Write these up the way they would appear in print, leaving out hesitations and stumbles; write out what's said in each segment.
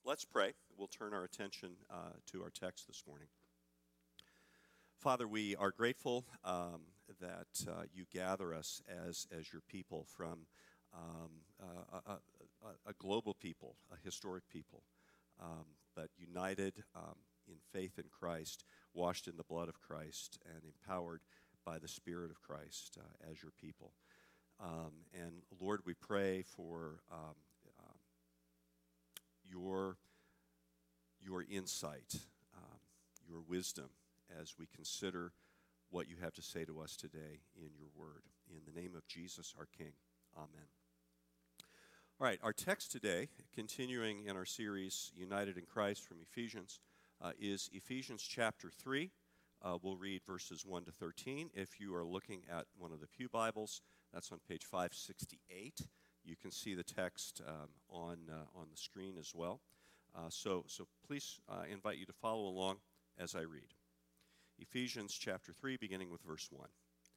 Let's pray. We'll turn our attention to our text this morning. Father, we are grateful that you gather us as your people from a global people, a historic people, but united in faith in Christ, washed in the blood of Christ, and empowered by the Spirit of Christ as your people. And Lord, we pray for your insight, your wisdom, as we consider what you have to say to us today in your word. In the name of Jesus, our King. Amen. All right, our text today, continuing in our series, United in Christ from Ephesians, is Ephesians chapter 3. We'll read verses 1 to 13. If you are looking at one of the Pew Bibles, that's on page 568. You can see the text on the screen as well. So please invite you to follow along as I read. Ephesians chapter 3, beginning with verse 1.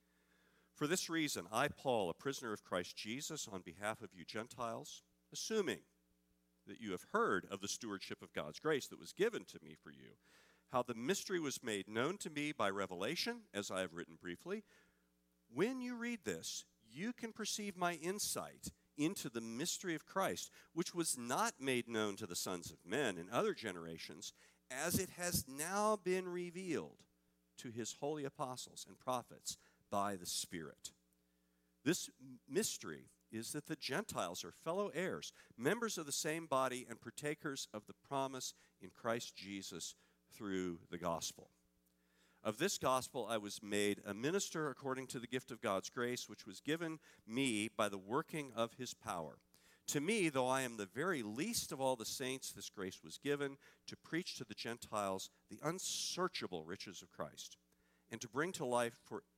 For this reason, I, Paul, a prisoner of Christ Jesus, on behalf of you Gentiles, assuming that you have heard of the stewardship of God's grace that was given to me for you, how the mystery was made known to me by revelation, as I have written briefly. When you read this, you can perceive my insight into the mystery of Christ, which was not made known to the sons of men in other generations, as it has now been revealed to his holy apostles and prophets by the Spirit. This mystery is that the Gentiles are fellow heirs, members of the same body, and partakers of the promise in Christ Jesus through the gospel. Of this gospel I was made a minister according to the gift of God's grace, which was given me by the working of his power. To me, though I am the very least of all the saints, this grace was given to preach to the Gentiles the unsearchable riches of Christ, and to bring to light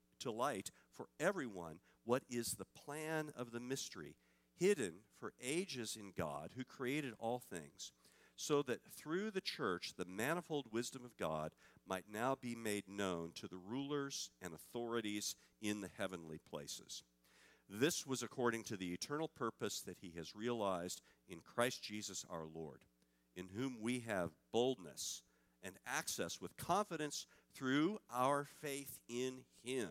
for everyone what is the plan of the mystery, hidden for ages in God, who created all things, so that through the church the manifold wisdom of God might now be made known to the rulers and authorities in the heavenly places. This was according to the eternal purpose that he has realized in Christ Jesus our Lord, in whom we have boldness and access with confidence through our faith in him.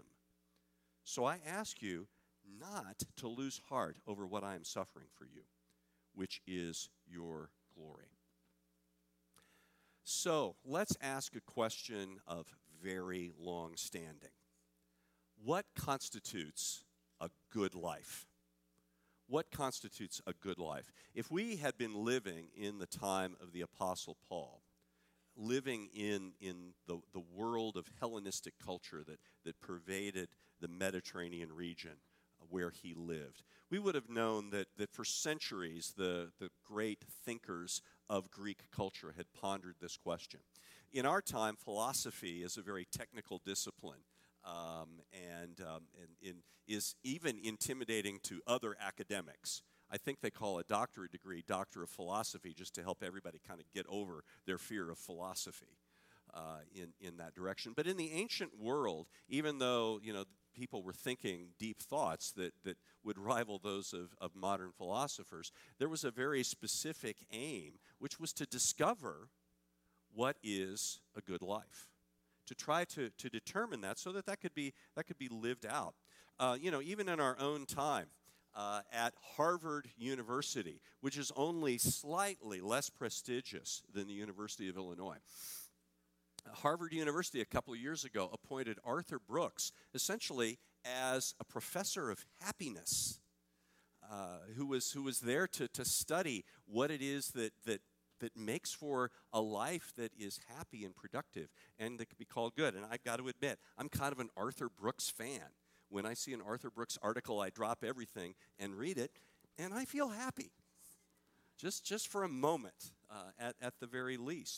So I ask you not to lose heart over what I am suffering for you, which is your glory. So let's ask a question of very long standing. What constitutes a good life? What constitutes a good life? If we had been living in the time of the Apostle Paul, living in the world of Hellenistic culture that pervaded the Mediterranean region where he lived, we would have known that for centuries the great thinkers of Greek culture had pondered this question. In our time, philosophy is a very technical discipline and is even intimidating to other academics. I think they call a doctorate degree Doctor of Philosophy just to help everybody kind of get over their fear of philosophy in that direction. But in the ancient world, even though people were thinking deep thoughts that would rival those of modern philosophers, there was a very specific aim, which was to discover what is a good life, to try to determine that so that could be lived out. Even in our own time, at Harvard University, which is only slightly less prestigious than the University of Illinois, Harvard University a couple of years ago appointed Arthur Brooks essentially as a professor of happiness, who was there to study what it is that makes for a life that is happy and productive and that can be called good. And I've got to admit, I'm kind of an Arthur Brooks fan. When I see an Arthur Brooks article, I drop everything and read it, and I feel happy, just for a moment, at the very least.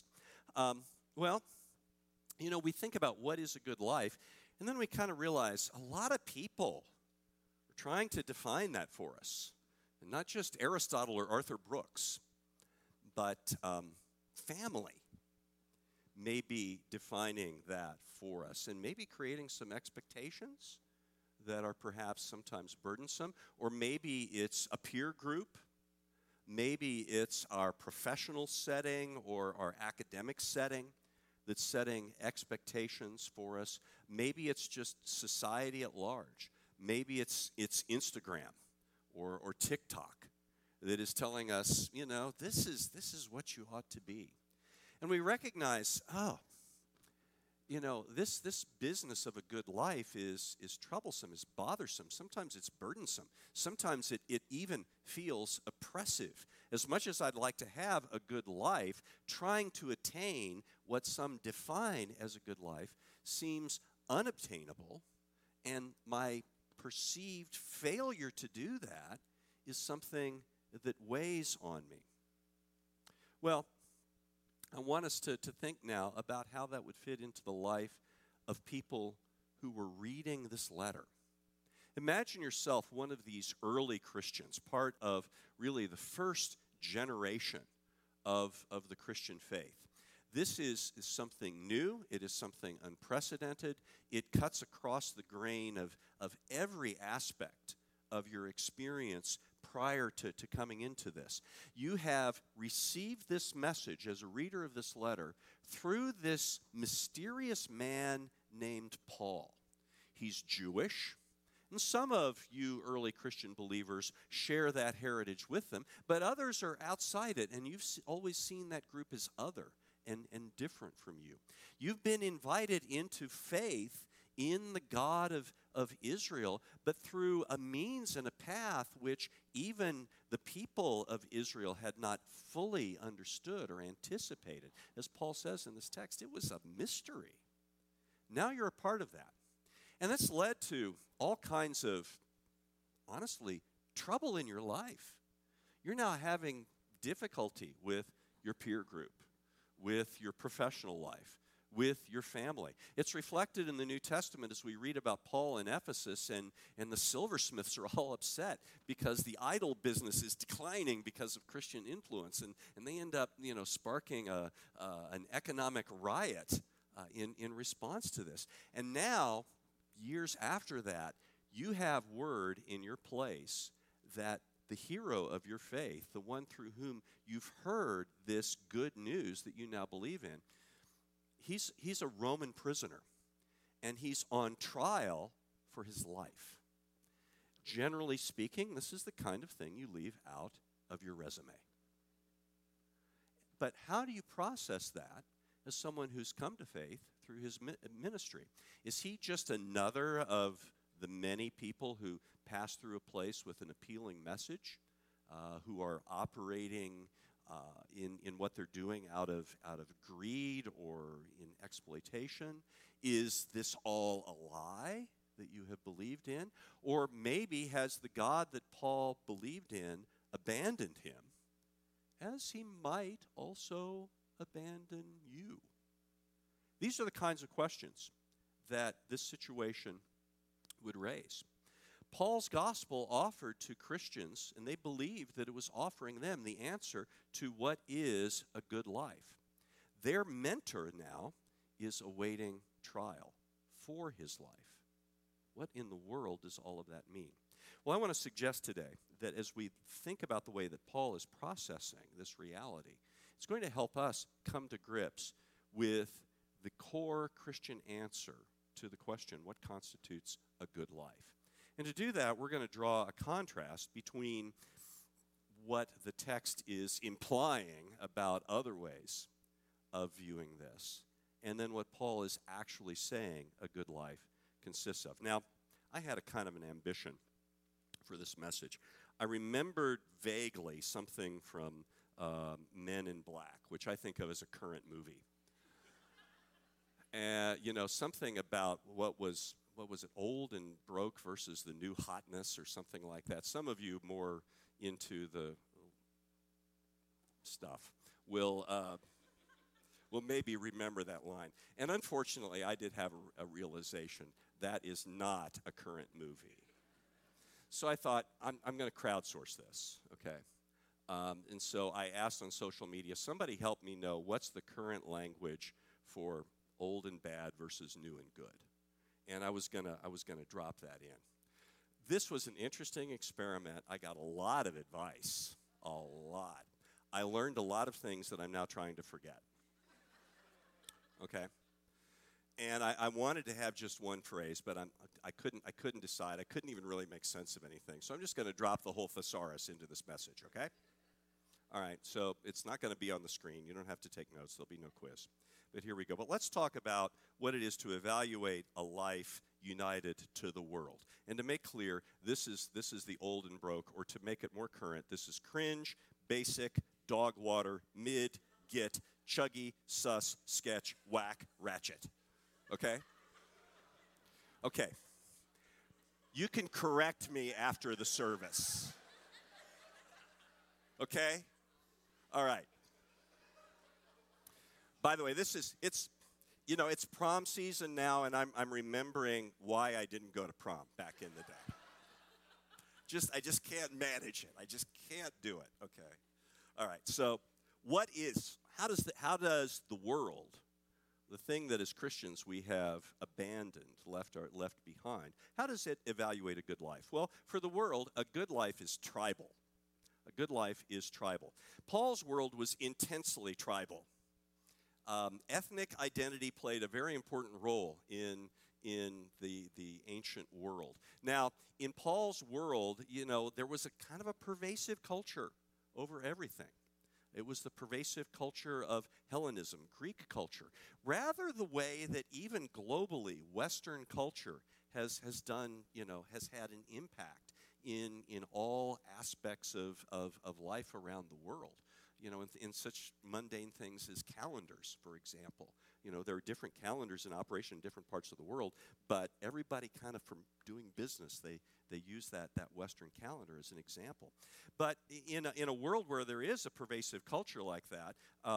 We think about what is a good life, and then we kind of realize a lot of people are trying to define that for us, and not just Aristotle or Arthur Brooks, but family may be defining that for us and maybe creating some expectations that are perhaps sometimes burdensome, or maybe it's a peer group Maybe it's our professional setting or our academic setting that's setting expectations for us. Maybe it's just society at large. Maybe it's Instagram or TikTok that is telling us, this is what you ought to be. And we recognize, this business of a good life is troublesome, is bothersome. Sometimes it's burdensome. Sometimes it even feels oppressive. As much as I'd like to have a good life, trying to attain what some define as a good life seems unobtainable, and my perceived failure to do that is something that weighs on me. Well, I want us to think now about how that would fit into the life of people who were reading this letter. Imagine yourself one of these early Christians, part of really the first generation of the Christian faith. This is something new. It is something unprecedented. It cuts across the grain of every aspect of your experience prior to coming into this. You have received this message as a reader of this letter through this mysterious man named Paul. He's Jewish, and some of you early Christian believers share that heritage with them, but others are outside it, and you've always seen that group as other and different from you. You've been invited into faith in the God of Israel, but through a means and a path which even the people of Israel had not fully understood or anticipated. As Paul says in this text, it was a mystery. Now you're a part of that. And that's led to all kinds of, honestly, trouble in your life. You're now having difficulty with your peer group, with your professional life, with your family. It's reflected in the New Testament as we read about Paul in Ephesus, and the silversmiths are all upset because the idol business is declining because of Christian influence, and they end up sparking an economic riot in response to this. And now, years after that, you have word in your place that the hero of your faith, the one through whom you've heard this good news that you now believe in, he's a Roman prisoner, and he's on trial for his life. Generally speaking, this is the kind of thing you leave out of your resume. But how do you process that as someone who's come to faith through his ministry? Is he just another of the many people who pass through a place with an appealing message, who are operating in what they're doing out of greed or in exploitation? Is this all a lie that you have believed in? Or maybe has the God that Paul believed in abandoned him, as he might also abandon you? These are the kinds of questions that this situation would raise. Paul's gospel offered to Christians, and they believed that it was offering them the answer to what is a good life. Their mentor now is awaiting trial for his life. What in the world does all of that mean? Well, I want to suggest today that as we think about the way that Paul is processing this reality, it's going to help us come to grips with the core Christian answer to the question, what constitutes a good life? And to do that, we're going to draw a contrast between what the text is implying about other ways of viewing this, and then what Paul is actually saying a good life consists of. Now, I had a kind of an ambition for this message. I remembered vaguely something from Men in Black, which I think of as a current movie. Something about what was it, old and broke versus the new hotness or something like that. Some of you more into the stuff will maybe remember that line. And unfortunately, I did have a realization that is not a current movie. So I thought, I'm going to crowdsource this, okay? And so I asked on social media, somebody help me know what's the current language for old and bad versus new and good. And I was gonna drop that in. This was an interesting experiment. I got a lot of advice a lot. I learned a lot of things that I'm now trying to forget. Okay? And I wanted to have just one phrase, but I couldn't decide. I couldn't even really make sense of anything. So I'm just going to drop the whole thesaurus into this message, okay? All right, so it's not going to be on the screen. You don't have to take notes. There'll be no quiz. But here we go. But let's talk about what it is to evaluate a life united to the world. And to make clear, this is the old and broke, or to make it more current, this is cringe, basic, dog water, mid, git, chuggy, sus, sketch, whack, ratchet. Okay? Okay. You can correct me after the service. Okay? All right. By the way, it's prom season now, and I'm remembering why I didn't go to prom back in the day. I just can't manage it. I just can't do it. Okay. All right. So, how does the world, the thing that as Christians we have abandoned, left behind, how does it evaluate a good life? Well, for the world, a good life is tribal. A good life is tribal. Paul's world was intensely tribal. Ethnic identity played a very important role in the ancient world. Now, in Paul's world, there was a kind of a pervasive culture over everything. It was the pervasive culture of Hellenism, Greek culture. Rather the way that even globally Western culture has had an impact in all aspects of life around the world. In such mundane things as calendars, for example. There are different calendars in operation in different parts of the world, but everybody kind of from doing business, they use that Western calendar as an example. But in a world where there is a pervasive culture like that,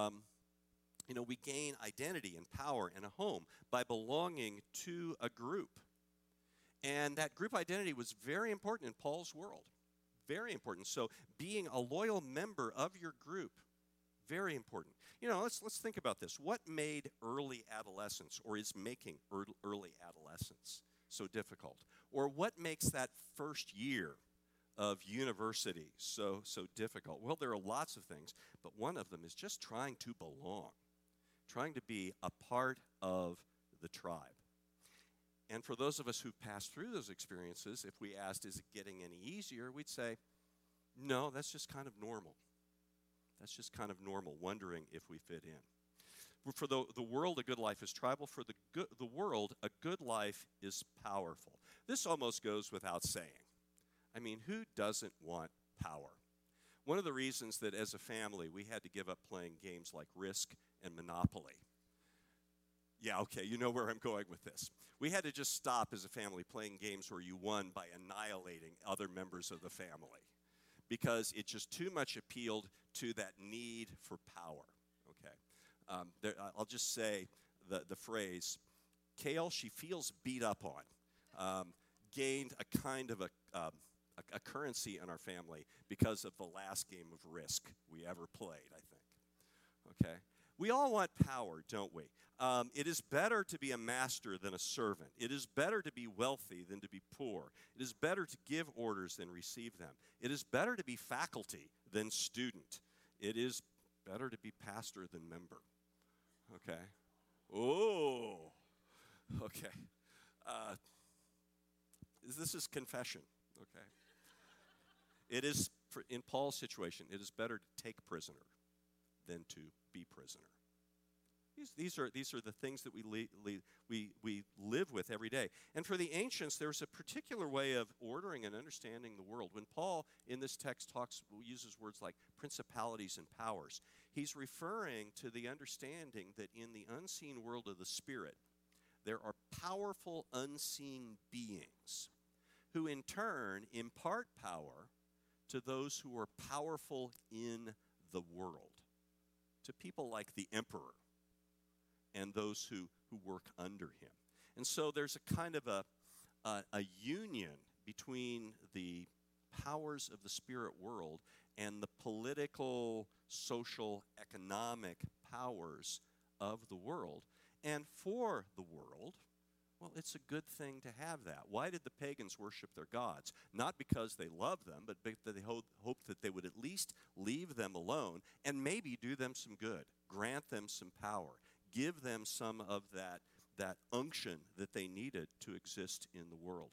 we gain identity and power and a home by belonging to a group. And that group identity was very important in Paul's world. Very important. So being a loyal member of your group, very important. Let's think about this. What made early adolescence, or is making early adolescence, so difficult? Or what makes that first year of university so difficult? Well, there are lots of things, but one of them is just trying to belong, trying to be a part of the tribe. And for those of us who've passed through those experiences, if we asked, is it getting any easier, we'd say, no, that's just kind of normal. That's just kind of normal, wondering if we fit in. For the world, a good life is tribal. For the world, a good life is powerful. This almost goes without saying. I mean, who doesn't want power? One of the reasons that as a family we had to give up playing games like Risk and Monopoly. Yeah, okay, you know where I'm going with this. We had to just stop as a family playing games where you won by annihilating other members of the family because it just too much appealed to that need for power, okay? I'll just say the phrase, Kale, she feels beat up on, gained a kind of a currency in our family because of the last game of Risk we ever played, I think, okay? We all want power, don't we? It is better to be a master than a servant. It is better to be wealthy than to be poor. It is better to give orders than receive them. It is better to be faculty than student. It is better to be pastor than member. Okay? Oh, okay. This is confession, okay? It is, in Paul's situation, it is better to take prisoner than to be prisoner. These are the things that we live with every day. And for the ancients, there's a particular way of ordering and understanding the world. When Paul, in this text, uses words like principalities and powers, he's referring to the understanding that in the unseen world of the Spirit, there are powerful unseen beings who in turn impart power to those who are powerful in the world, to people like the emperor and those who work under him. And so there's a kind of a union between the powers of the spirit world and the political, social, economic powers of the world. And for the world, Well, it's a good thing to have that. Why did the pagans worship their gods? Not because they loved them, but because they hoped that they would at least leave them alone and maybe do them some good, grant them some power, give them some of that unction that they needed to exist in the world.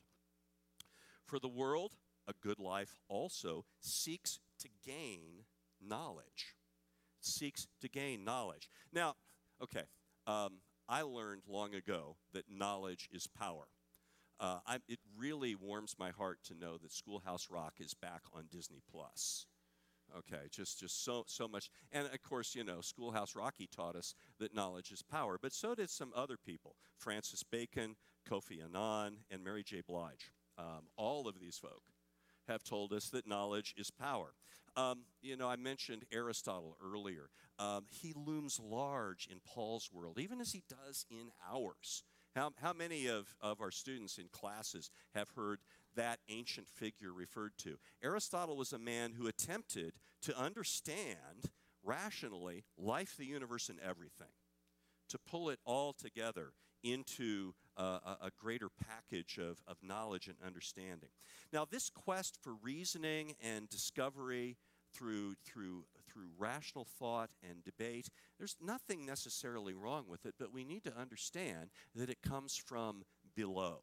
For the world, a good life also seeks to gain knowledge. Seeks to gain knowledge. Now, okay, I learned long ago that knowledge is power. It really warms my heart to know that Schoolhouse Rock is back on Disney Plus. Okay, just so much. And of course, you know, Schoolhouse Rocky taught us that knowledge is power, but so did some other people. Francis Bacon, Kofi Annan, and Mary J. Blige. All of these folk have told us that knowledge is power. You know, I mentioned Aristotle earlier. He looms large in Paul's world, even as he does in ours. How many of our students in classes have heard that ancient figure referred to? Aristotle was a man who attempted to understand rationally life, the universe, and everything, to pull it all together into a greater package of knowledge and understanding. Now, this quest for reasoning and discovery through rational thought and debate, there's nothing necessarily wrong with it, but we need to understand that it comes from below.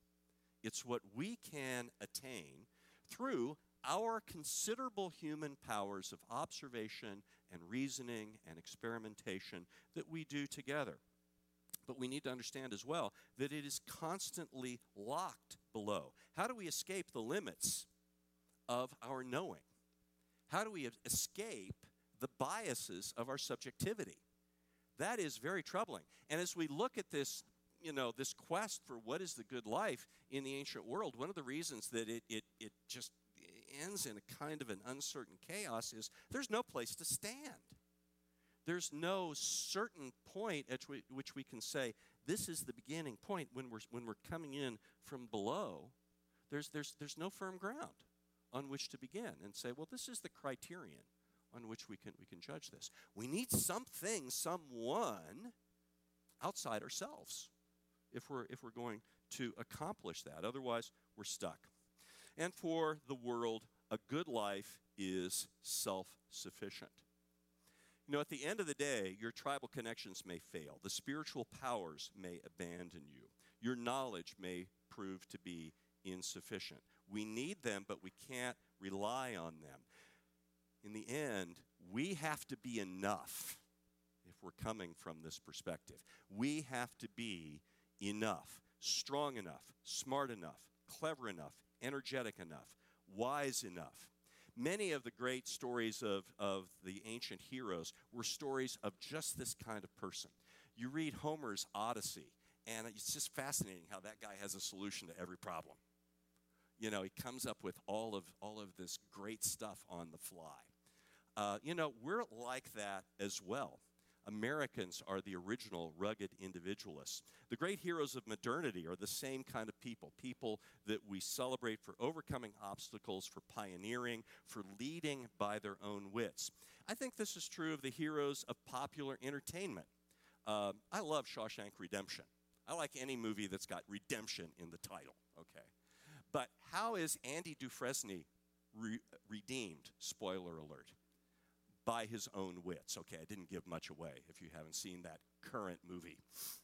It's what we can attain through our considerable human powers of observation and reasoning and experimentation that we do together. But we need to understand as well that it is constantly locked below. How do we escape the limits of our knowing? How do we escape the biases of our subjectivity? That is very troubling. And as we look at this, you know, this quest for what is the good life in the ancient world, one of the reasons that it just ends in a kind of an uncertain chaos is there's no place to stand. There's no certain point at which we can say this is the beginning point when we're coming in from below. There's no firm ground on which to begin and say, well, this is the criterion on which we can judge this. We need something, someone outside ourselves if we're going to accomplish that. Otherwise, we're stuck. And for the world, a good life is self-sufficient. You know, at the end of the day, your tribal connections may fail. The spiritual powers may abandon you. Your knowledge may prove to be insufficient. We need them, but we can't rely on them. In the end, we have to be enough if we're coming from this perspective. We have to be enough, strong enough, smart enough, clever enough, energetic enough, wise enough. Many of the great stories of the ancient heroes were stories of just this kind of person. You read Homer's Odyssey, and it's just fascinating how that guy has a solution to every problem. You know, he comes up with all of this great stuff on the fly. You know, we're like that as well. Americans are the original rugged individualists. The great heroes of modernity are the same kind of people that we celebrate for overcoming obstacles, for pioneering, for leading by their own wits. I think this is true of the heroes of popular entertainment. I love Shawshank Redemption. I like any movie that's got redemption in the title, okay? But how is Andy Dufresne redeemed? Spoiler alert. By his own wits. Okay, I didn't give much away if you haven't seen that current movie.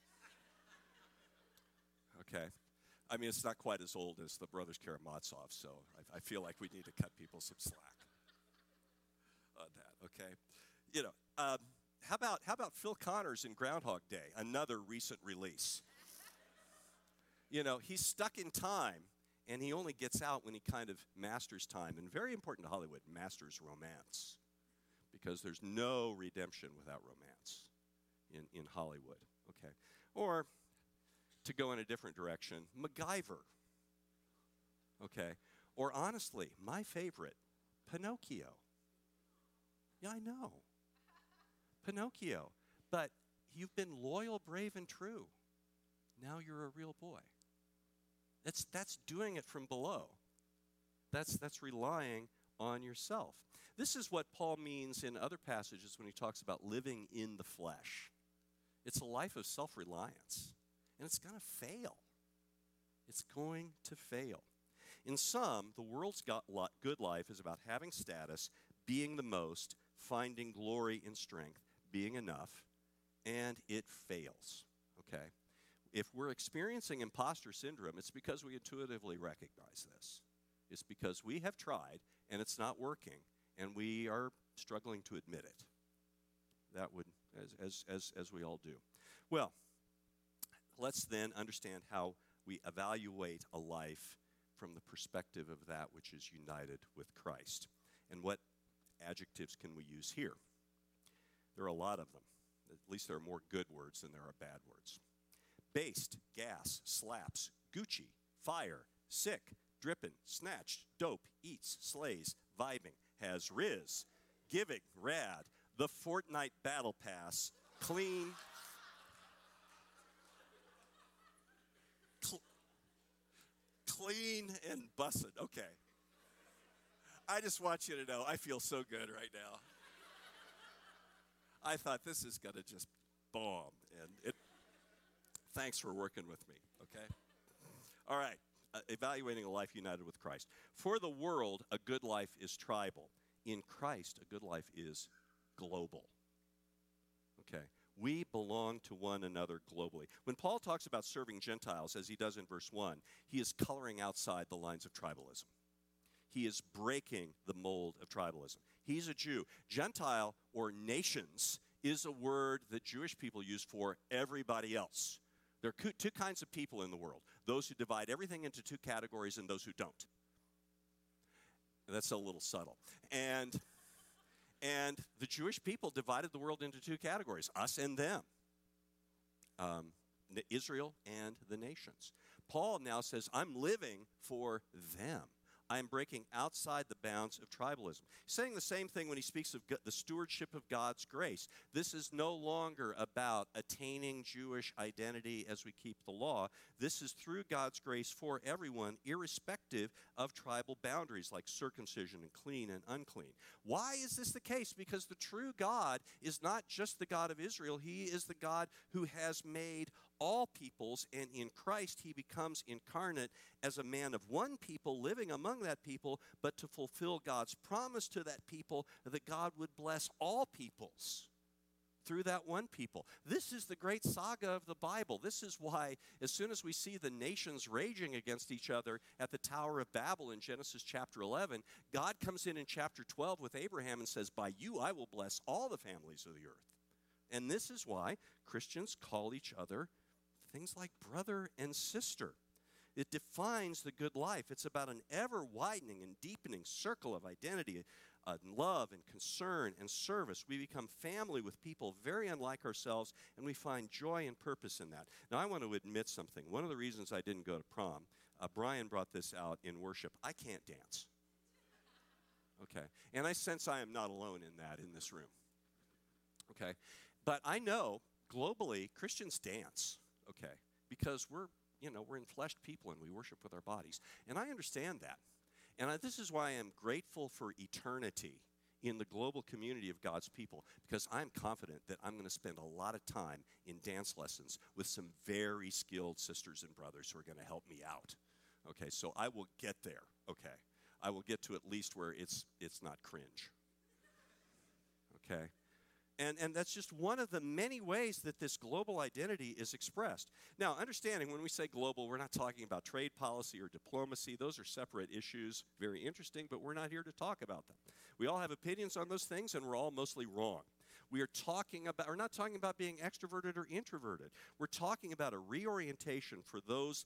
Okay. I mean, it's not quite as old as the Brothers Karamazov, so I feel like we need to cut people some slack on that, okay? You know, how about Phil Connors in Groundhog Day, another recent release? You know, he's stuck in time, and he only gets out when he kind of masters time. And very important to Hollywood, masters romance. Because there's no redemption without romance in Hollywood, okay? Or, to go in a different direction, MacGyver, okay? Or honestly, my favorite, Pinocchio. Yeah, I know. Pinocchio. But you've been loyal, brave, and true. Now you're a real boy. That's doing it from below. That's relying on yourself. This is what Paul means in other passages when he talks about living in the flesh. It's a life of self-reliance, and it's going to fail. It's going to fail. In some, the world's good life is about having status, being the most, finding glory in strength, being enough, and it fails, okay? If we're experiencing imposter syndrome, it's because we intuitively recognize this. It's because we have tried, and it's not working, and we are struggling to admit it. That would, as we all do. Well, let's then understand how we evaluate a life from the perspective of that which is united with Christ. And what adjectives can we use here? There are a lot of them. At least there are more good words than there are bad words. Based, gas, slaps, Gucci, fire, sick, drippin', snatched, dope, eats, slays, vibing, has riz, giving, rad, the Fortnite Battle Pass, clean, clean and busted. Okay. I just want you to know I feel so good right now. I thought this is going to just bomb. And thanks for working with me, okay? All right. Evaluating a life united with Christ. For the world, a good life is tribal. In Christ, a good life is global. Okay? We belong to one another globally. When Paul talks about serving Gentiles, as he does in verse 1, he is coloring outside the lines of tribalism. He is breaking the mold of tribalism. He's a Jew. Gentile, or nations, is a word that Jewish people use for everybody else. There are two kinds of people in the world. Those who divide everything into two categories and those who don't. That's a little subtle. And the Jewish people divided the world into two categories, us and them, Israel and the nations. Paul now says, I'm living for them. I'm breaking outside the bounds of tribalism. He's saying the same thing when he speaks of the stewardship of God's grace. This is no longer about attaining Jewish identity as we keep the law. This is through God's grace for everyone, irrespective of tribal boundaries like circumcision and clean and unclean. Why is this the case? Because the true God is not just the God of Israel. He is the God who has made all peoples, and in Christ he becomes incarnate as a man of one people living among that people, but to fulfill God's promise to that people that God would bless all peoples through that one people. This is the great saga of the Bible. This is why as soon as we see the nations raging against each other at the Tower of Babel in Genesis chapter 11, God comes in chapter 12 with Abraham and says, by you I will bless all the families of the earth. And this is why Christians call each other things like brother and sister. It defines the good life. It's about an ever-widening and deepening circle of identity, love and concern and service. We become family with people very unlike ourselves, and we find joy and purpose in that. Now, I want to admit something. One of the reasons I didn't go to prom, Brian brought this out in worship. I can't dance. Okay? And I sense I am not alone in that in this room. Okay? But I know, globally, Christians dance. Okay, because we're enfleshed people and we worship with our bodies. And I understand that. And this is why I am grateful for eternity in the global community of God's people, because I'm confident that I'm going to spend a lot of time in dance lessons with some very skilled sisters and brothers who are going to help me out. Okay, so I will get there. Okay, I will get to at least where it's not cringe. Okay. And that's just one of the many ways that this global identity is expressed. Now, understanding when we say global, we're not talking about trade policy or diplomacy. Those are separate issues, very interesting, but we're not here to talk about them. We all have opinions on those things, and we're all mostly wrong. We're not talking about being extroverted or introverted. We're talking about a reorientation for those,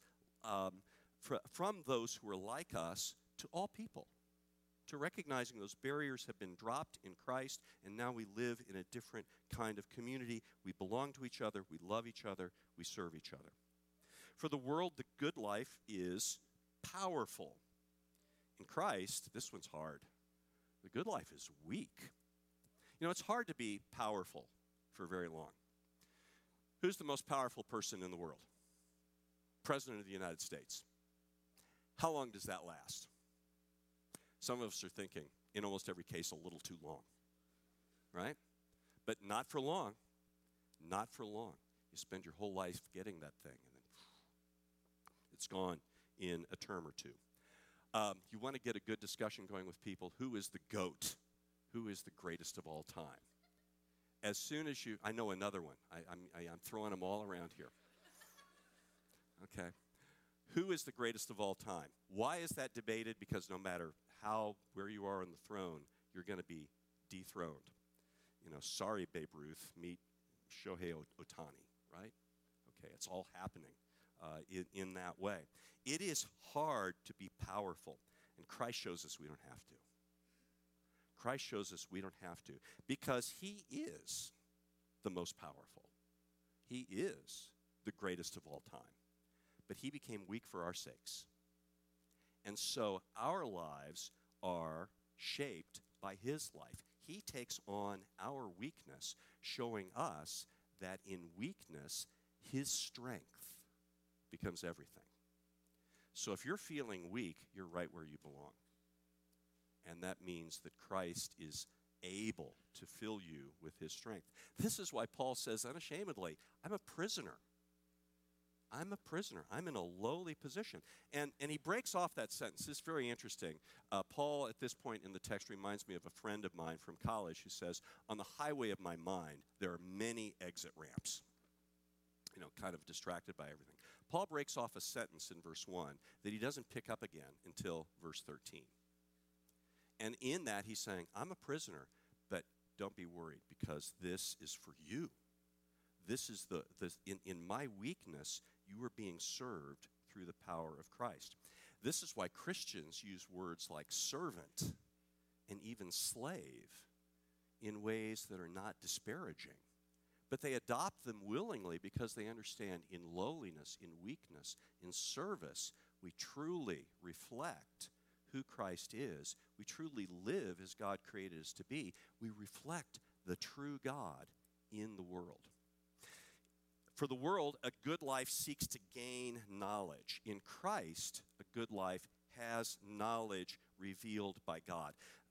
from those who are like us to all people, to recognizing those barriers have been dropped in Christ, and now we live in a different kind of community. We belong to each other, we love each other, we serve each other. For the world, the good life is powerful. In Christ, this one's hard. The good life is weak. You know, it's hard to be powerful for very long. Who's the most powerful person in the world? President of the United States. How long does that last? Some of us are thinking, in almost every case, a little too long, right? But not for long. Not for long. You spend your whole life getting that thing, and then It's gone in a term or two. You want to get a good discussion going with people. Who is the GOAT? Who is the greatest of all time? As soon as I know another one. I'm throwing them all around here. Okay. Who is the greatest of all time? Why is that debated? Because no matter where you are on the throne, you're going to be dethroned. Sorry, Babe Ruth, meet Shohei Ohtani, right? Okay, it's all happening in that way. It is hard to be powerful, and Christ shows us we don't have to. Christ shows us we don't have to because he is the most powerful. He is the greatest of all time. But he became weak for our sakes. And so our lives are shaped by his life. He takes on our weakness, showing us that in weakness, his strength becomes everything. So if you're feeling weak, you're right where you belong. And that means that Christ is able to fill you with his strength. This is why Paul says unashamedly, I'm a prisoner. I'm a prisoner. I'm in a lowly position. And he breaks off that sentence. It's very interesting. Paul, at this point in the text, reminds me of a friend of mine from college who says, on the highway of my mind, there are many exit ramps. Kind of distracted by everything. Paul breaks off a sentence in verse 1 that he doesn't pick up again until verse 13. And in that, he's saying, I'm a prisoner, but don't be worried because this is for you. This is in my weakness, you are being served through the power of Christ. This is why Christians use words like servant and even slave in ways that are not disparaging. But they adopt them willingly because they understand in lowliness, in weakness, in service, we truly reflect who Christ is. We truly live as God created us to be. We reflect the true God in the world. For the world, a good life seeks to gain knowledge. In Christ, a good life has knowledge revealed by God.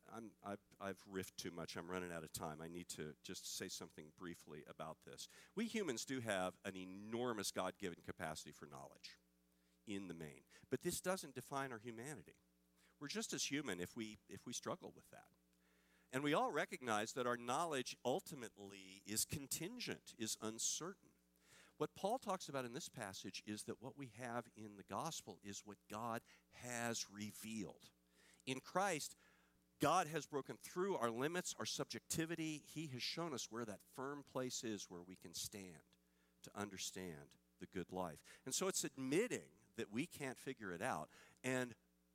I've riffed too much. I'm running out of time. I need to just say something briefly about this. We humans do have an enormous God-given capacity for knowledge in the main. But this doesn't define our humanity. We're just as human if we struggle with that. And we all recognize that our knowledge ultimately is contingent, is uncertain. What Paul talks about in this passage is that what we have in the gospel is what God has revealed. In Christ, God has broken through our limits, our subjectivity. He has shown us where that firm place is where we can stand to understand the good life. And so it's admitting that we can't figure it out and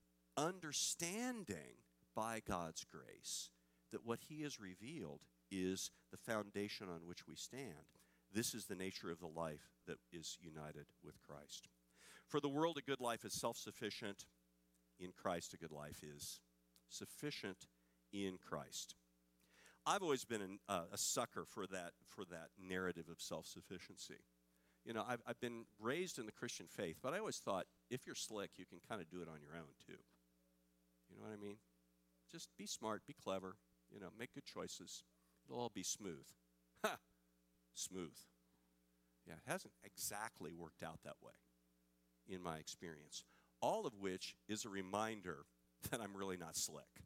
understanding by God's grace that what he has revealed is the foundation on which we stand. This is the nature of the life that is united with Christ. For the world, a good life is self-sufficient. In Christ, a good life is sufficient in Christ. I've always been a sucker for that narrative of self-sufficiency. I've been raised in the Christian faith, but I always thought if you're slick, you can kind of do it on your own too. You know what I mean? Just be smart, be clever, make good choices. It'll all be smooth. Ha! Smooth. Yeah, it hasn't exactly worked out that way in my experience. All of which is a reminder that I'm really not slick.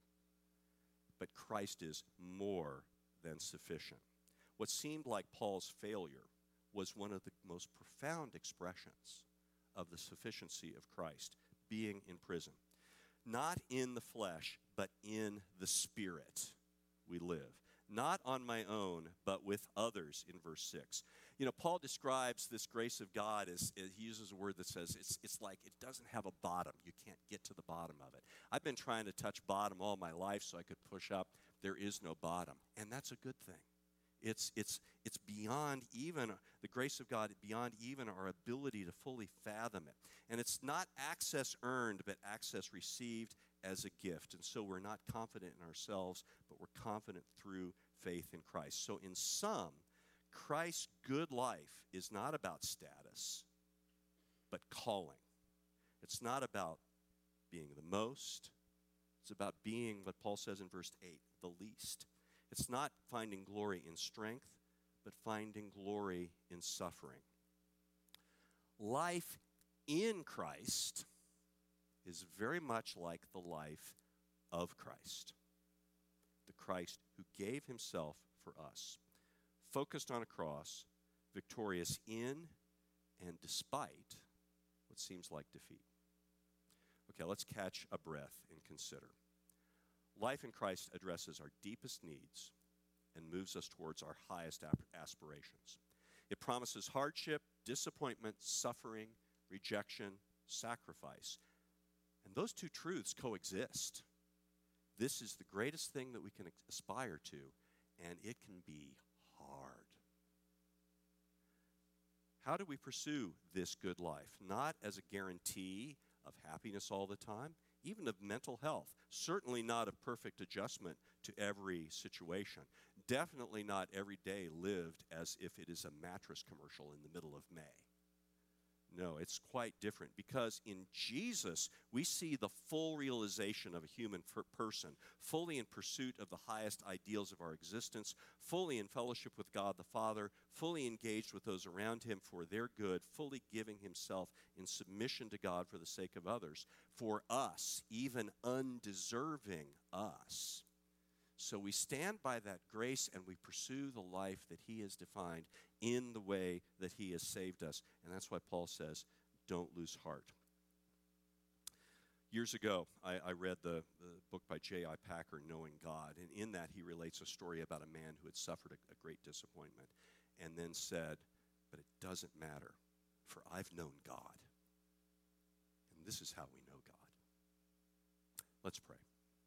But Christ is more than sufficient. What seemed like Paul's failure was one of the most profound expressions of the sufficiency of Christ, being in prison. Not in the flesh, but in the Spirit we live. Not on my own, but with others, in verse 6. Paul describes this grace of God as he uses a word that says it's like it doesn't have a bottom. You can't get to the bottom of it. I've been trying to touch bottom all my life so I could push up. There is no bottom, and that's a good thing. It's beyond even the grace of God, beyond even our ability to fully fathom it. And it's not access earned, but access received as a gift. And so we're not confident in ourselves, but we're confident through faith in Christ. So in sum, Christ's good life is not about status, but calling. It's not about being the most. It's about being, what Paul says in verse 8, the least. It's not finding glory in strength, but finding glory in suffering. Life in Christ is very much like the life of Christ. The Christ who gave himself for us, focused on a cross, victorious in and despite what seems like defeat. Okay, let's catch a breath and consider. Life in Christ addresses our deepest needs and moves us towards our highest aspirations. It promises hardship, disappointment, suffering, rejection, sacrifice. And those two truths coexist. This is the greatest thing that we can aspire to, and it can be hard. How do we pursue this good life? Not as a guarantee of happiness all the time, even of mental health. Certainly not a perfect adjustment to every situation. Definitely not every day lived as if it is a mattress commercial in the middle of May. No, it's quite different because in Jesus, we see the full realization of a human person, fully in pursuit of the highest ideals of our existence, fully in fellowship with God the Father, fully engaged with those around him for their good, fully giving himself in submission to God for the sake of others, for us, even undeserving us. So we stand by that grace and we pursue the life that he has defined in the way that he has saved us. And that's why Paul says, don't lose heart. Years ago, I read the book by J.I. Packer, Knowing God. And in that, he relates a story about a man who had suffered a great disappointment and then said, but it doesn't matter, for I've known God. And this is how we know God. Let's pray.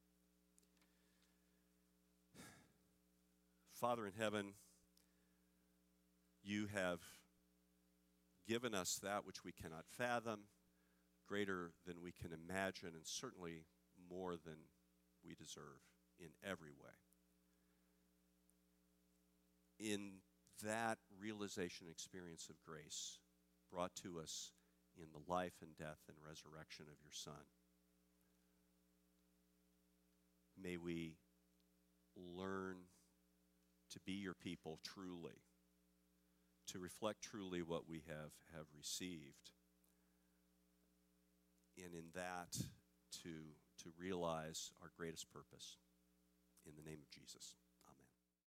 Father in heaven, you have given us that which we cannot fathom, greater than we can imagine, and certainly more than we deserve in every way. In that realization and experience of grace brought to us in the life and death and resurrection of your Son, may we learn to be your people truly, to reflect truly what we have received, and in that to realize our greatest purpose. In the name of Jesus.